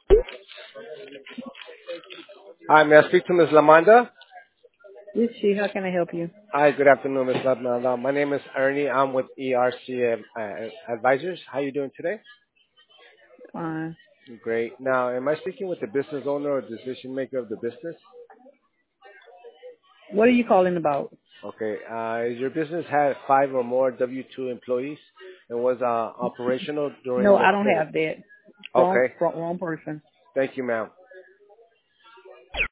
Hi, may I speak to Ms. Lamanda? This is she. How can I help you? Hi, good afternoon, Ms. Lamanda. My name is Ernie. I'm with ERC Advisors. How you doing today? Fine. Great. Now, am I speaking with the business owner or decision maker of the business? What are you calling about? Okay. Is your business had five or more W-2 employees and was operational during No, the I don't COVID? have that. Wrong, Okay. wrong person. Thank you, ma'am.